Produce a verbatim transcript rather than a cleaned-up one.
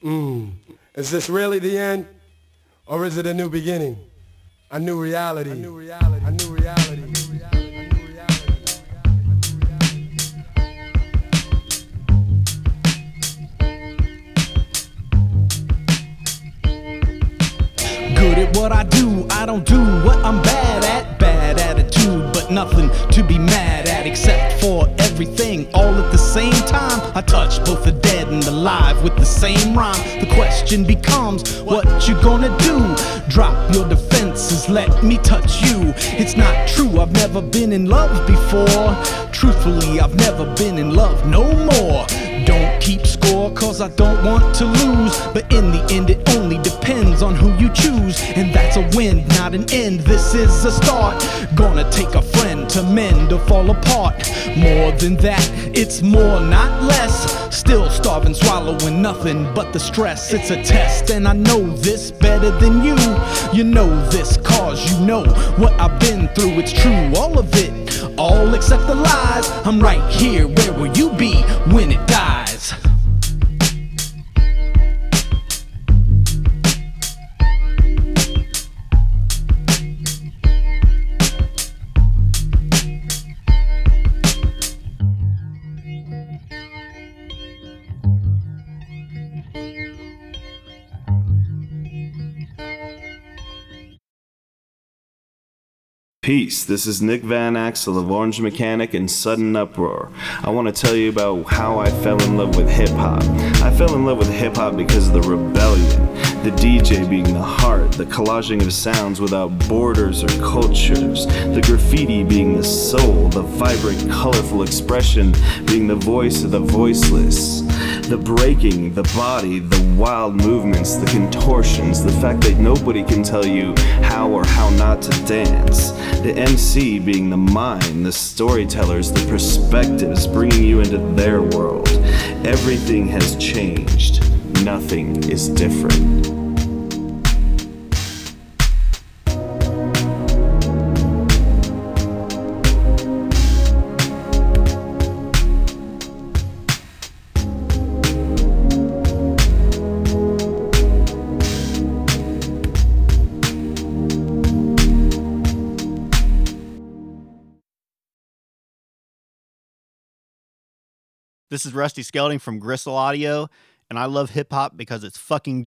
Mm. Is this really the end? Or is it a new beginning? A new reality? A new reality? A new reality? A new reality? Good at what I do, I don't do what I'm bad at. Bad attitude, but nothing to be mad at, except for everything all at the same time. I touch both the dead and the live with the same rhyme. The question becomes, what you gonna do? Drop your defenses, let me touch you. It's not true, I've never been in love before. Truthfully, I've never been in love no more. Don't keep score, cause I don't want to lose. But in the end it only depends on who you choose. And that's a win, not an end, this is a start. Gonna take a friend to mend or fall apart. More than that, it's more, not less. Still starving, swallowing nothing but the stress. It's a test, and I know this better than you. You know this cause you know what I've been through. It's true, all of it, all except the lies. I'm right here, where will you be when it dies? Peace, this is Nick Van Axel of Orange Mechanic and Sudden Uproar. I want to tell you about how I fell in love with hip-hop. I fell in love with hip-hop because of the rebellion, the D J being the heart, the collaging of sounds without borders or cultures, the graffiti being the soul, the vibrant, colorful expression being the voice of the voiceless, the breaking, the body, the wild movements, the contortions, the fact that nobody can tell you how or how not to dance, the M C being the mind, the storytellers, the perspectives, bringing you into their world. Everything has changed. Nothing is different. This is Rusty Skelding from Gristle Audio, and I love hip-hop because it's fucking